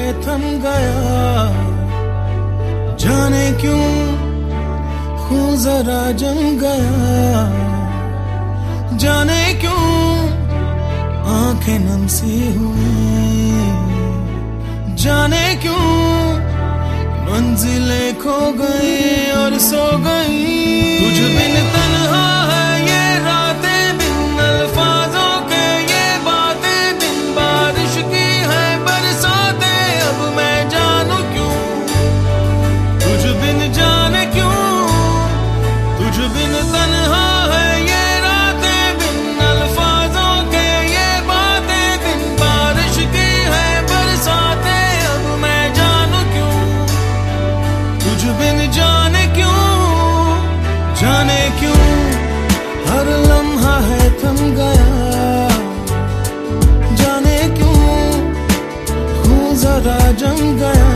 थम गया, जाने क्यों खून जरा जम गया, जाने क्यों आंखें नम सी हुई, जाने क्यों मंजिलें खो गई और सो गई। तुझ बिन तन्हा है ये रातें, बिन अल्फाजों के ये बातें, बिन बारिश की है बरसातें, अब मैं जानू क्यों तुझ बिन, जाने क्यों तुझ बिन तन्हा है ये रातें, बिन अल्फाजों के ये बातें, बिन बारिश की है बरसातें, अब मैं जानू क्यों तुझ बिन, जाने क्यों, जाने क्यों हर लम्हा है थम गया, जाने क्यों खून जरा जम गया,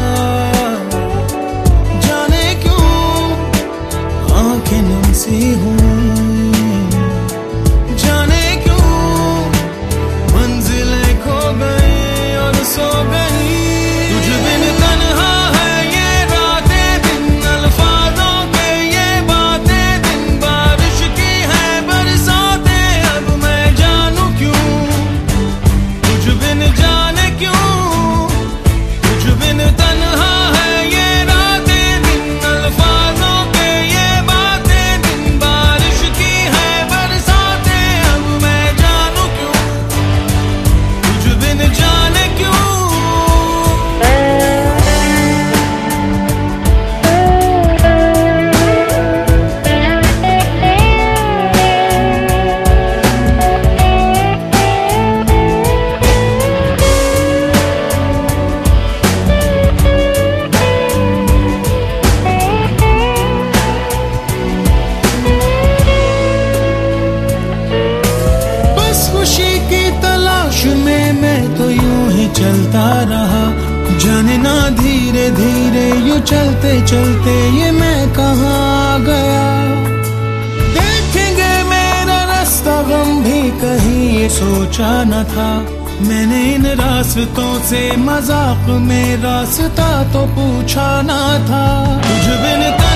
जाने क्यों आंखें नम सी हुई, जाने क्यों मंजिलें खो गई और सो गई। तुझ बिन तन्हा है ये रातें, बिन अल्फाजों के ये बातें, बिन बारिश की है बरसातें, अब मैं जानू क्यों तुझ बिन, जाने क्यों तुझ बिन तन्हा है ये रातें, बिन अल्फाजों के ये बातें, बिन बारिश की है बरसातें, अब मैं जानू क्यों तुझ बिन, जाने क्यों। बस खुशी की तलाश में मैं तो यूं ही चलता रहा, जाने ना धीरे धीरे यूं चलते चलते ये मैं कहाँ आ गया। देखेंगे मेरा रास्ता गम भी कहीं ये सोचा न था, मैंने इन रास्तों से मजाक में रास्ता तो पूछा ना था। तुझ बिन